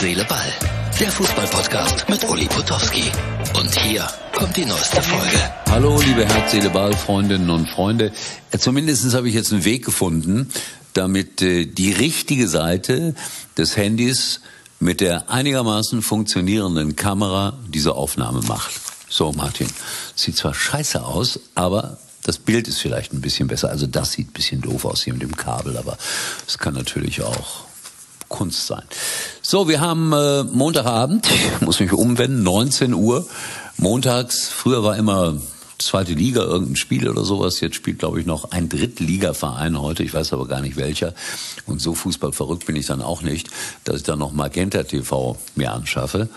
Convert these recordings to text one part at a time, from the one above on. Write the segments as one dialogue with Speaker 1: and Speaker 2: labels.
Speaker 1: Seele, Ball. Der Fußball-Podcast mit Uli Potowski. Und hier kommt die neueste Folge.
Speaker 2: Hallo, liebe Herz, Seele, Ball, Freundinnen und Freunde. Zumindest habe ich jetzt einen Weg gefunden, damit die richtige Seite des Handys mit der einigermaßen funktionierenden Kamera diese Aufnahme macht. So, Martin, sieht zwar scheiße aus, aber das Bild ist vielleicht ein bisschen besser. Also das sieht ein bisschen doof aus hier mit dem Kabel, aber es kann natürlich auch Kunst sein. So, wir haben Montagabend, ich muss mich umwenden, 19 Uhr. Montags, früher war immer zweite Liga, irgendein Spiel oder sowas. Jetzt spielt, glaube ich, noch ein Drittligaverein heute. Ich weiß aber gar nicht welcher. Und so fußballverrückt bin ich dann auch nicht, dass ich dann noch Magenta TV mir anschaffe.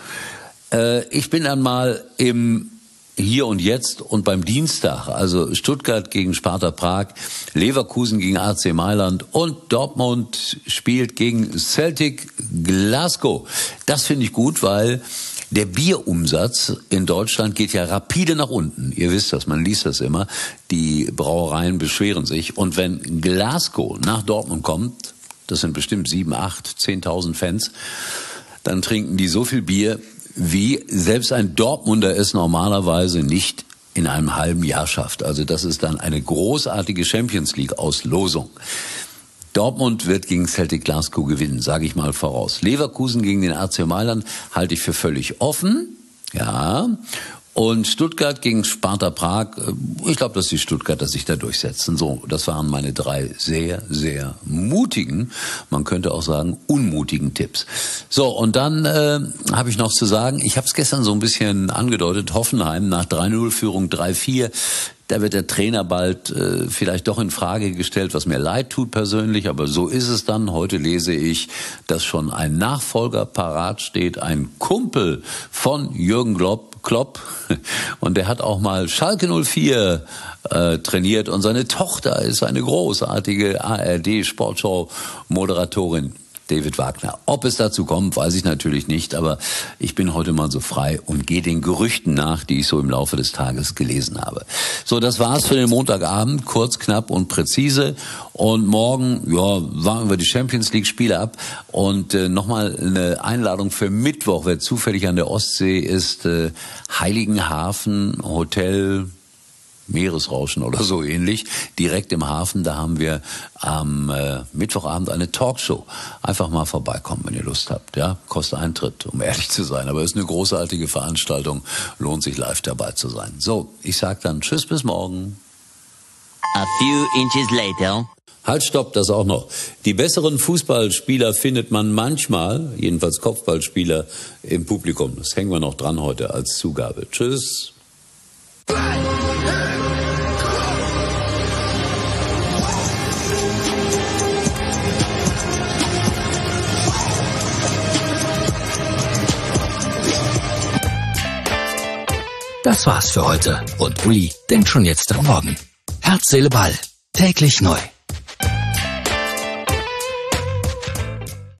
Speaker 2: Ich bin dann mal im Hier und Jetzt und beim Dienstag, also Stuttgart gegen Sparta Prag, Leverkusen gegen AC Mailand und Dortmund spielt gegen Celtic Glasgow. Das finde ich gut, weil der Bierumsatz in Deutschland geht ja rapide nach unten. Ihr wisst das, man liest das immer. Die Brauereien beschweren sich. Und wenn Glasgow nach Dortmund kommt, das sind bestimmt 7, 8, 10.000 Fans, dann trinken die so viel Bier, wie selbst ein Dortmunder es normalerweise nicht in einem halben Jahr schafft. Also das ist dann eine großartige Champions-League-Auslosung. Dortmund wird gegen Celtic Glasgow gewinnen, sage ich mal voraus. Leverkusen gegen den AC Mailand halte ich für völlig offen, ja. Und Stuttgart gegen Sparta Prag, ich glaube, dass die Stuttgarter sich da durchsetzen. So, das waren meine 3 sehr, sehr mutigen, man könnte auch sagen unmutigen Tipps. So, und dann habe ich noch zu sagen, ich habe es gestern so ein bisschen angedeutet, Hoffenheim nach 3-0-Führung 3-4, da wird der Trainer bald vielleicht doch in Frage gestellt, was mir leid tut persönlich, aber so ist es dann. Heute lese ich, dass schon ein Nachfolger parat steht, ein Kumpel von Jürgen Klopp, und der hat auch mal Schalke 04 trainiert und seine Tochter ist eine großartige ARD-Sportschau-Moderatorin. David Wagner. Ob es dazu kommt, weiß ich natürlich nicht, aber ich bin heute mal so frei und gehe den Gerüchten nach, die ich so im Laufe des Tages gelesen habe. So, das war's für den Montagabend, kurz, knapp und präzise. Und morgen, ja, warten wir die Champions-League-Spiele ab. Und nochmal eine Einladung für Mittwoch, wer zufällig an der Ostsee ist, Heiligenhafen, Hotel Meeresrauschen oder so ähnlich, direkt im Hafen. Da haben wir am Mittwochabend eine Talkshow. Einfach mal vorbeikommen, wenn ihr Lust habt. Ja, kostet Eintritt, um ehrlich zu sein. Aber ist eine großartige Veranstaltung. Lohnt sich live dabei zu sein. So, ich sag dann Tschüss, bis morgen.
Speaker 3: A few inches later.
Speaker 2: Halt, stopp, das auch noch. Die besseren Fußballspieler findet man manchmal, jedenfalls Kopfballspieler, im Publikum. Das hängen wir noch dran heute als Zugabe. Tschüss.
Speaker 1: Das war's für heute. Und Uli denkt schon jetzt am Morgen. Herz, Seele, Ball. Täglich neu.